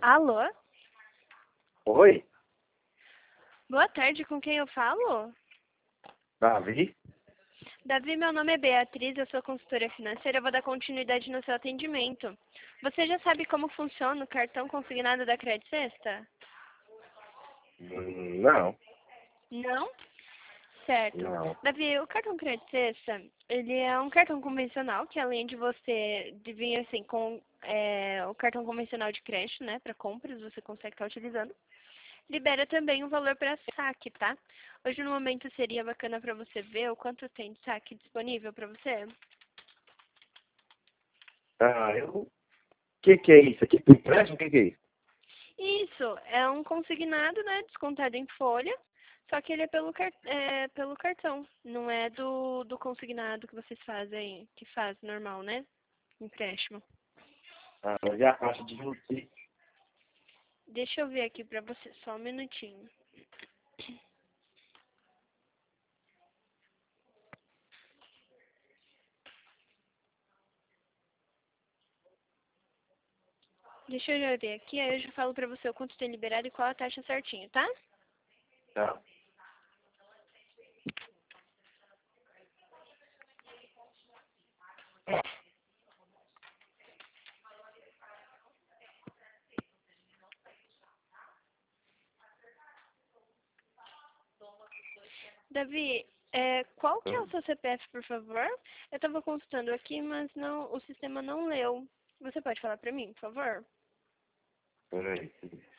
Alô? Oi, Boa tarde, com quem eu falo? Davi? Davi, meu nome é Beatriz, eu sou consultora financeira, eu vou dar continuidade no seu atendimento. Você já sabe como funciona o cartão consignado da Credit Sexta? Não, Não? Certo. não. Davi, o cartão Credit Sexta, ele é um cartão convencional que além de você de vir assim com o cartão convencional de crédito, né, para compras, você consegue estar utilizando. Libera também um valor para saque, tá? Hoje no momento seria bacana para você ver o quanto tem de saque disponível para você. O que é isso aqui? Tu empréstimo? O que é isso? Isso, é um consignado, né, descontado em folha, só que ele é pelo cartão, não é do consignado que vocês fazem, que faz normal, né? Empréstimo. Mas é a taxa de juros. Deixa eu ver aqui pra você, só um minutinho. Deixa eu já ver aqui, aí eu já falo pra você o quanto tem liberado e qual a taxa certinho, tá? Tá. Davi, qual que é o seu CPF, por favor? Eu estava consultando aqui, mas não, o sistema não leu. Você pode falar para mim, por favor? Peraí.